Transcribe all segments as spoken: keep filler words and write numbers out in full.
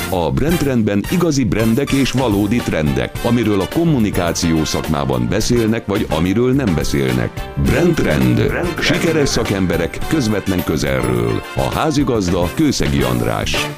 A Brandtrendben igazi brandek és valódi trendek, amiről a kommunikáció szakmában beszélnek, vagy amiről nem beszélnek. Brandtrend. Sikeres szakemberek közvetlen közelről. A házigazda Kőszegi András.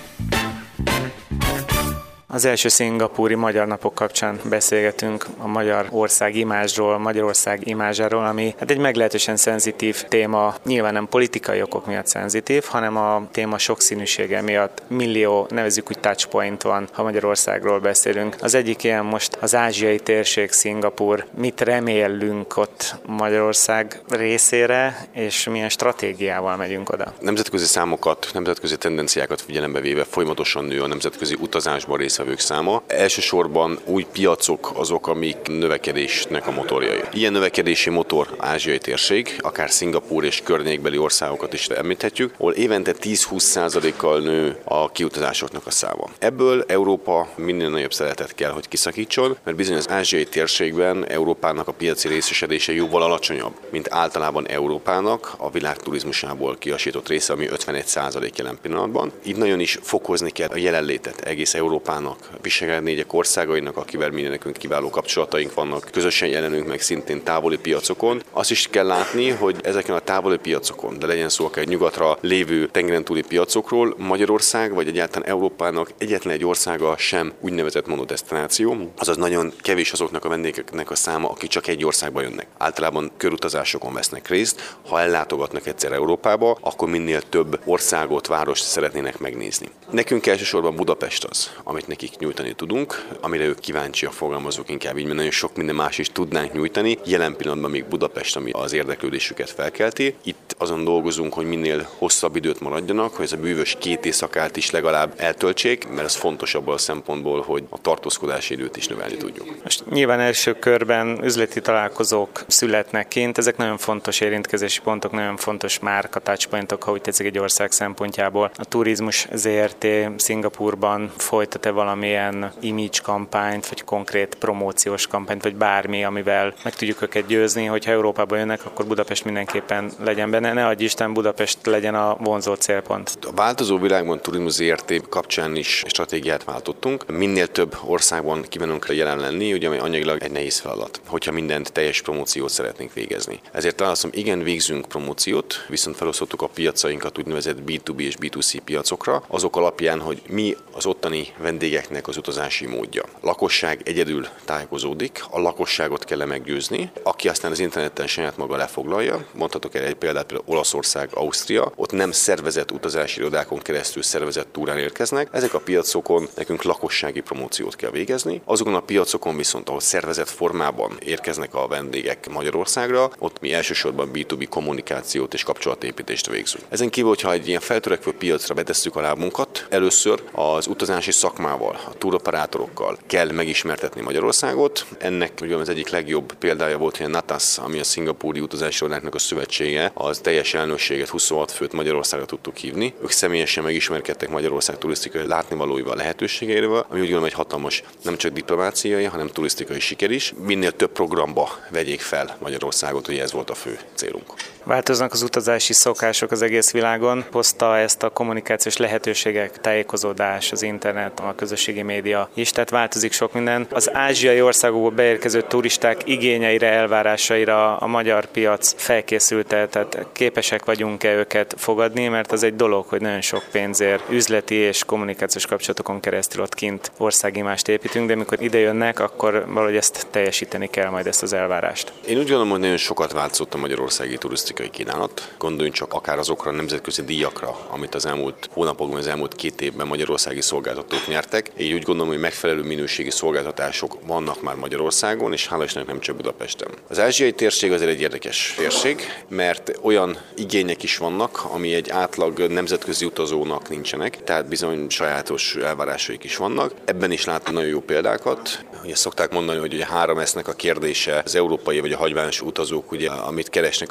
Az első szingapúri Magyar Napok kapcsán beszélgetünk a Magyarország imázsról, Magyarország imázsáról, ami hát egy meglehetősen szenzitív téma, nyilván nem politikai okok miatt szenzitív, hanem a téma sokszínűsége miatt millió, nevezzük úgy touchpoint van, ha Magyarországról beszélünk. Az egyik ilyen most az ázsiai térség, Szingapúr. Mit remélünk ott Magyarország részére, és milyen stratégiával megyünk oda? Nemzetközi számokat, nemzetközi tendenciákat figyelembe véve folyamatosan nő a nemzetközi utazásban részvevők száma. Elsősorban új piacok azok, amik növekedésnek a motorjai. Ilyen növekedési motor ázsiai térség, akár Szingapúr és környékbeli országokat is említhetjük, ahol évente tíz-húsz százalékkal nő a kiutazásoknak a száma. Ebből Európa minél nagyobb szeretet kell, hogy kiszakítson, mert bizony az ázsiai térségben Európának a piaci részesedése jóval alacsonyabb, mint általában Európának a világ turizmusából kiasított része, ami ötvenegy százalék jelen pillanatban. Itt nagyon is fokozni kell a jelenlétet egész Európának, Visegrád négyek országainak, akivel minden nekünk kiváló kapcsolataink vannak, közösen jelenünk meg szintén távoli piacokon. Azt is kell látni, hogy ezeken a távoli piacokon, de legyen szó akár nyugatra lévő tengeren túli piacokról, Magyarország vagy egyáltalán Európának egyetlen egy országa sem úgynevezett monodesztináció, azaz nagyon kevés azoknak a vendégeknek a száma, akik csak egy országba jönnek. Általában körutazásokon vesznek részt, ha ellátogatnak egyszer Európába, akkor minél több országot, várost szeretnének megnézni. Nekünk elsősorban Budapest az, amit nekik nyújtani tudunk, amire ők kíváncsiak, fogalmazók inkább így, mert nagyon sok minden más is tudnánk nyújtani. Jelen pillanatban még Budapest, ami az érdeklődésüket felkelti. Itt azon dolgozunk, hogy minél hosszabb időt maradjanak, hogy ez a bűvös két éjszakát is legalább eltöltsék, mert ez fontos abban a szempontból, hogy a tartózkodási időt is növelni tudjuk. Most nyilván első körben üzleti találkozók születnek kint, ezek nagyon fontos érintkezési pontok, nagyon fontos márka touchpointok, ha úgy tetszik egy ország szempontjából. A turizmus zé er té Szingapúrban folytat-e valamilyen image kampányt, vagy konkrét promóciós kampányt, vagy bármi, amivel meg tudjuk őket győzni, hogyha Európába jönnek, akkor Budapest mindenképpen legyen benne. Ne adj Isten, Budapest legyen a vonzó célpont. A változó világban turizmus zé er té kapcsán is stratégiát váltottunk. Minél több országban kívánunk jelen lenni, ugye ami anyagilag egy nehéz feladat, hogyha mindent teljes promóciót szeretnénk végezni. Ezért válaszom, igen, végzünk promóciót, viszont felosztottuk a piacainkat úgynevezett bé kettő bé és bé kettő cé piacokra, azok alapján, hogy mi az ottani vendégeknek az utazási módja. A lakosság egyedül tájékozódik, a lakosságot kell meggyőzni, aki aztán az interneten saját maga lefoglalja. Mondhatok el egy példát, például Olaszország, Ausztria, ott nem szervezett utazási irodákon keresztül szervezett túrán érkeznek. Ezek a piacokon nekünk lakossági promóciót kell végezni. Azokon a piacokon viszont, ahol szervezett formában érkeznek a vendégek Magyarországra, ott mi elsősorban bé kettő bé kommunikációt és kapcsolatépítést végzünk. Ezen kívül, hogyha egy ilyen feltörekvő piacra betesszük a lábunkat, először az utazási szakmával, a túroperátorokkal kell megismertetni Magyarországot. Ennek ugye az egyik legjobb példája volt, hogy a NATAS, ami a szingapúri utazási irodáknak a szövetsége, az teljes elnökséget, huszonhat főt Magyarországra tudtuk hívni. Ők személyesen megismerkedtek Magyarország turisztikai látnivalóival, lehetőségeivel, ami úgy gondolom egy hatalmas nem csak diplomáciai, hanem turisztikai siker is. Minél több programba vegyék fel Magyarországot, hogy ez volt a fő célunk. Változnak az utazási szokások az egész világon, hozta ezt a kommunikációs lehetőségek, tájékozódás, az internet, a közösségi média is, tehát változik sok minden. Az ázsiai országokból beérkező turisták igényeire, elvárásaira a magyar piac felkészült-e, tehát képesek vagyunk-e őket fogadni, mert az egy dolog, hogy nagyon sok pénzért üzleti és kommunikációs kapcsolatokon keresztül ott kint országimást építünk, de amikor ide jönnek, akkor valahogy ezt teljesíteni kell majd ezt az elvárást. Én úgy gondolom, hogy nagyon sokat változott a magyarországi turisztikai kínálat. Gondoljunk csak akár azokra a nemzetközi díjakra, amit az elmúlt hónapokban, az elmúlt két évben magyarországi szolgáltatók nyertek. Így úgy gondolom, hogy megfelelő minőségi szolgáltatások vannak már Magyarországon, és hála Istennek nem csak Budapesten. Az ázsiai térség azért egy érdekes térség, mert olyan igények is vannak, ami egy átlag nemzetközi utazónak nincsenek, tehát bizony sajátos elvárásaik is vannak. Ebben is látunk nagyon jó példákat. Ugye szokták mondani, hogy ugye három esznek a kérdése az európai vagy a hagyományos utazók, ugye, amit keresnek, hogy a C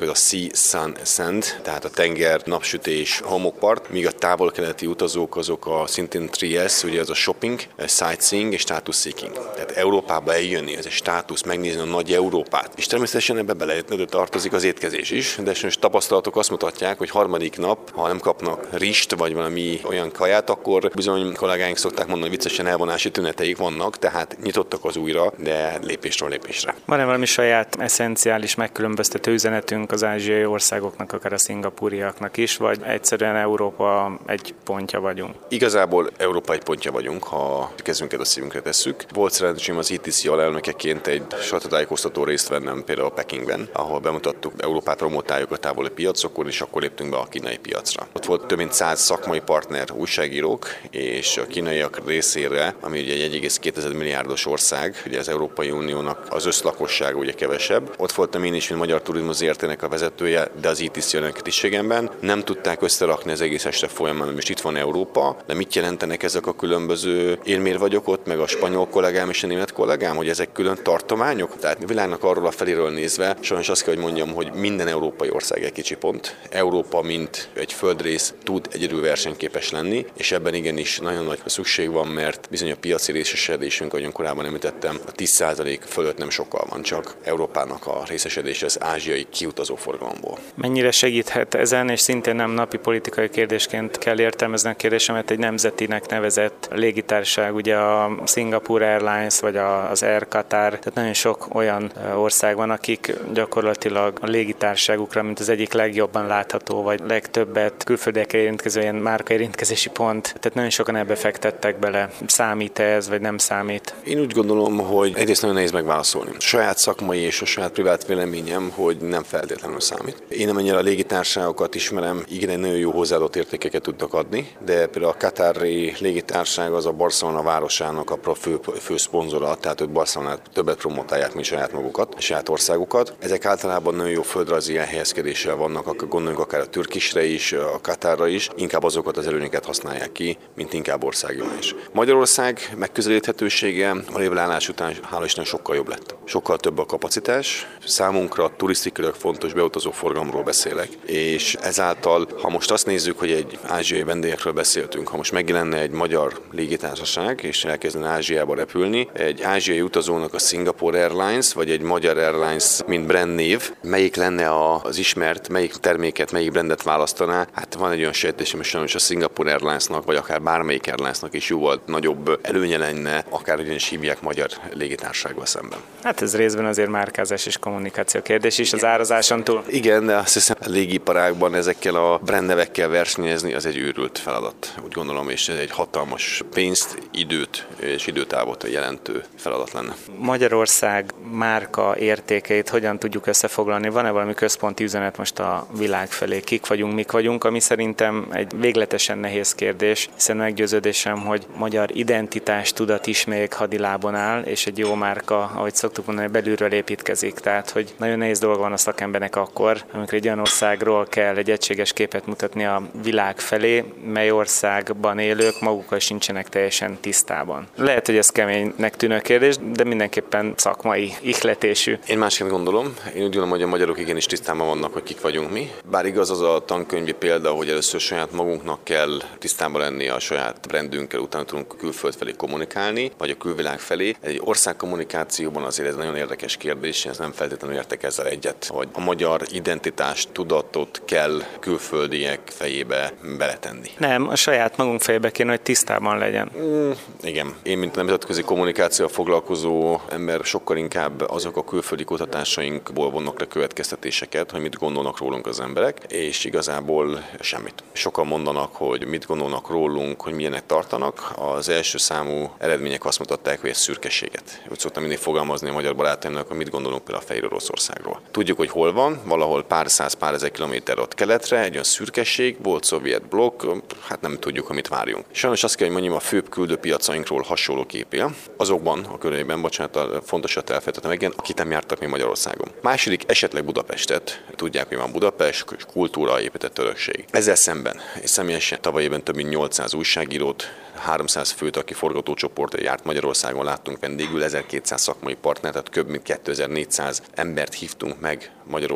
Sea, Sun, Sand, tehát a tenger, napsütés, homokpart, míg a távol-keleti utazók azok a szintén három es, ugye az a shopping, sightseeing és status seeking. Tehát Európába eljönni, ez egy státusz, megnézni a nagy Európát. És természetesen ebbe bele tartozik az étkezés is, de most tapasztalatok azt mutatják, hogy harmadik nap, ha nem kapnak rist vagy valami olyan kaját, akkor bizony kollégáink szokták mondani, hogy viccesen elvonási tüneteik vannak, tehát nyitottak az újra, de lépésről lépésre. Van-e valami saját eszenciális megkülönböztető üzenetünk az ázsiai országoknak, akár a szingapúriaknak is, vagy egyszerűen Európa egy pontja vagyunk? Igazából Európa egy pontja vagyunk, ha kezünket a szívünkre tesszük. Volt szerencsém az i té cé alelnökeként egy sajtótájékoztató részt vennem például Pekingben, ahol bemutattuk Európát, promotáljuk a távoli piacokon, és akkor léptünk be a kínai piacra. Ott volt több mint száz szakmai partner, újságírók, és a kínaiak részére, ami ugye egy egy egész két milliárdos ország, ugye az Európai Uniónak az összlakossága ugye kevesebb. Ott voltam én is, mint Magyar Turizmus zé er té-nek a vezetője, de az i té cé alelnöketiségemben. Nem tudták összerakni az egész este folyamán, hogy most itt van Európa, de mit jelentenek ezek a különböző, én miért vagyok ott, meg a spanyol kollégám és a német kollégám, hogy ezek külön tartományok? Tehát a világnak arról a feléről nézve, sajnos azt kell, hogy mondjam, hogy minden európai ország egy kicsi pont. Európa, mint egy földrész tud egyedül versenyképes lenni, és ebben igenis nagyon nagy szükség van, mert bizony a piaci részesedésünk, ahogyan korábban említettem, a tíz százalék fölött nem sokkal van, csak Európának a részesedése az ázsiai kiutazó forgalomból. Mennyire segíthet ezen, és szintén nem napi politikai kérdésként kell értelmezni a kérdésemet, egy nemzetinek nevezett légitársaság, ugye a Singapore Airlines, vagy az Air Qatar, tehát nagyon sok olyan ország van, akik gyakorlatilag a légitársaságukra, mint az egyik legjobban látható, vagy legtöbbet külföldiekre érintkező ilyen márkaérintkezési pont, tehát nagyon sokan ebbe fektettek bele. Számít ez, vagy nem számít? Én úgy gondolom, hogy egyrészt nagyon nehéz megválaszolni. A saját szakmai és a saját privát véleményem, hogy nem feltétlenül számít. Én nem ennyire a légitársaságokat ismerem, igen, egy nagyon jó hozzáadott értékeket tudtak adni, de például a Katari légitársaság az a Barcelona városának a fő, fő szponzora, tehát ők Barcelonát többet promotálják, mint saját magukat, a saját országukat. Ezek általában nagyon jó földrajzi elhelyezkedéssel vannak, akkor gondoljunk akár a Türkisre is, a Katarra is, inkább azokat az előnyöket használják ki, mint inkább országban is. Magyarország megközelíthetősége a lévlállás után hála Isten sokkal jobb lett. Sokkal több a kapacitás. Számunkra turisztikailag fontos beutazó forgalomról beszélek, és ezáltal, ha most azt nézzük, hogy egy ázsiai vendégekről beszéltünk, ha most megjelenne egy magyar légitársaság, és elkezdene Ázsiába repülni, egy ázsiai utazónak a Singapore Airlines, vagy egy Magyar Airlines, mint brand név, melyik lenne az ismert, melyik terméket, melyik brandet választaná? Hát van egy olyan sejtésem, hogy sajnos a Singapore Airlinesnak, vagy akár bármelyik Airlinesnak is jóval nagyobb előnye lenne, akár ugyanis hívják magyar légitársasággal szemben. Hát ez részben azért márkázás és kommunikáció kérdés is, az árazáson túl. Igen, de azt hiszem a légiparágban ezekkel a brandnevekkel versenyezni az egy őrült feladat, úgy gondolom, és ez egy hatalmas pénzt, időt és időtávot jelentő feladat lenne. Magyarország márka értékeit hogyan tudjuk összefoglalni? Van-e valami központi üzenet most a világ felé? Kik vagyunk, mik vagyunk, ami szerintem egy végletesen nehéz kérdés, hiszen meggyőződésem, hogy magyar identitás tudat is még hadilábon áll, és egy jó márka, ahogy szoktuk mondani, belülről építkezik. Tehát, hogy nagyon nehéz dolga van a szakembernek akkor, amikor egy olyan országról kell egy egységes képet mutatni a világ felé, mely országban élők magukkal sincsenek teljesen tisztában. Lehet, hogy ez keménynek tűnő kérdés, de mindenképpen szakmai ihletésű. Én másként gondolom. Én úgy gondolom, hogy a magyarok igenis tisztában vannak, hogy kik vagyunk mi. Bár igaz az a tankönyvi példa, hogy először saját magunknak kell tisztában lenni a saját brandünkkel, utána tudunk külföld felé kommunikálni, vagy a külvilág felé. Egy ország kommunikációban azért ez nagyon érdekes kérdés, ez nem feltétlenül értek ezzel egyet, hogy a magyar identitást, tudatot kell külföldiek fejébe beletenni. Nem, a saját magunk fejébe kéne, hogy tisztában legyen. Mm, igen. Én, mint nemzetközi kommunikációval foglalkozó ember, sokkal inkább azok a külföldi kutatásainkból vonnak le következtetéseket, hogy mit gondolnak rólunk az emberek, és igazából semmit. Sokan mondanak, hogy mit gondolnak rólunk, hogy milyenek tartanak. Az első számú eredmények azt mutatták, hogy egy szürkeséget. Úgy szoktam mindig fogalmazni a magyar barátaimnak, hogy mit gondolunk például a Fehér Oroszországról. Tudjuk, hogy hol van, valahol pár száz, pár ezer kilométer ott keletre, egy olyan szürkesség, volt szovjet blokk, hát nem tudjuk, amit várjunk. Sajnos azt kell, hogy mondjam, a főbb küldőpiacainkról hasonló képél. Azokban a körében, bocsánat, fontosat elfelejtettem, igen, akik nem jártak mi Magyarországon. Második esetleg Budapestet. Tudják, hogy van Budapest, kultúra, épített örökség. Ezzel szemben, és személyesen tavaly évben több mint nyolcszáz újságírót, háromszáz főt, aki forgatócsoportra járt Magyarországon, láttunk vendégül, ezerkétszáz szakmai partnert, tehát több mint kétezer-négyszáz embert hívtunk meg Magyarországra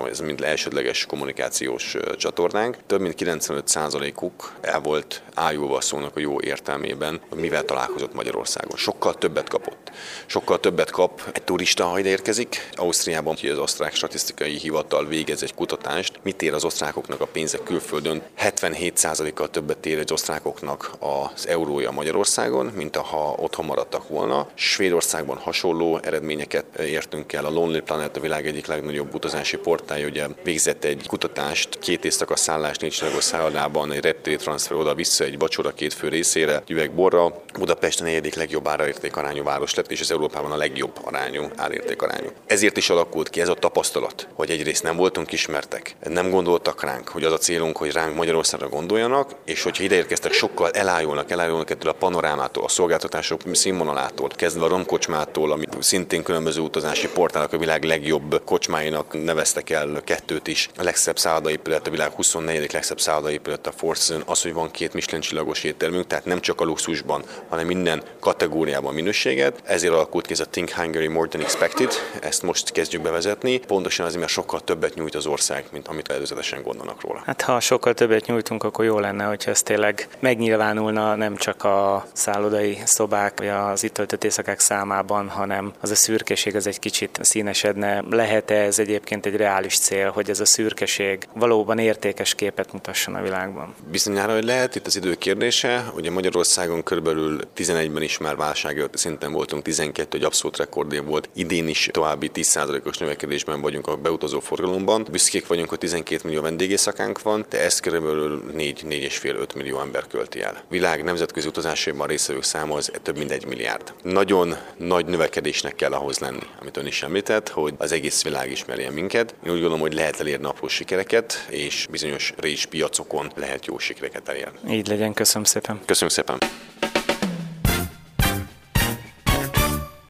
hogy ez mind elsődleges kommunikációs csatornánk. Több mint kilencvenöt százalékuk el volt ájulva a szónak a jó értelmében, hogy mivel találkozott Magyarországon. Sokkal többet kapott. Sokkal többet kap egy turista, ha ide érkezik. Ausztriában az osztrák statisztikai hivatal végez egy kutatást, mit ér az osztrákoknak a pénze külföldön. hetvenhét százalékkal többet ér az osztrákoknak az eurója Magyarországon, mint ha otthon maradtak volna. Svédországban hasonló eredményeket értünk el. A Lonely Planet, a világ egyik legnagyobb utazási portálja, ugye végzett egy kutatást, két éjszaka szállás, négy csillagos szállodában, egy reptéri transfer oda-vissza, egy vacsora két fő részére, egy üveg borra. Budapest a negyedik legjobb árértékarányú város lett, és az Európában a legjobb arányú árértékarányú. Ezért is alakult ki ez a tapasztalat, hogy egyrészt nem voltunk ismertek, nem gondoltak ránk, hogy az a célunk, hogy ránk Magyarországra gondoljanak, és hogyha ide érkeztek, sokkal elájulnak, elájulnak ettől a panorámától, a szolgáltatások színvonalától, kezdve a romkocsmától, ami szintén különböző utazási portálok a világ legjobb kocsmáinak neveztek el kettőt is. A legszebb szállodaépület, a világ huszonnegyedik legszebb szállodaépület a Four Seasons, az, hogy van két Michelin csillagos éttermünk, tehát nem csak a luxusban, hanem minden kategóriában minőséget. Ezért alakult ki ez a Think Hungary More Than Expected, ezt most kezdjük bevezetni, pontosan azért, mert sokkal többet nyújt az ország, mint amit előzetesen gondolnak róla. Hát ha sokkal többet nyújtunk, akkor jó lenne, hogyha ez tényleg megnyilvánulna nem csak a szállodai szobák, vagy az itt töltött éjszakák számában, hanem az a szürkeség az egy kicsit színesedne. Lehet-e ez egyébként egy reális cél, hogy ez a szürkeség valóban értékes képet mutasson a világban? Bizonyára, hogy lehet, itt az idő kérdése. Ugye Magyarországon körülbelül tizenegyben is már válságelőtti szinten voltunk, tizenkettő egy abszolút rekordév volt. Idén is további tíz százalékos növekedésben vagyunk a beutazó forgalomban. Büszkék vagyunk, hogy tizenkét millió vendégészakánk van, de ezt körülbelül négy és fél öt millió ember költi el. Világ nemzetközi utazásaiban résztvevők száma az több mint egy milliárd. Nagyon nagy növekedésnek kell ahhoz lenni, amit ön is említett, hogy az egész világ ismerjen minket. Én úgy gondolom, hogy lehet elérni apró sikereket, és bizonyos régiós piacokon lehet jó sikereket elérni. Így legyen, köszönöm szépen. Köszönöm szépen.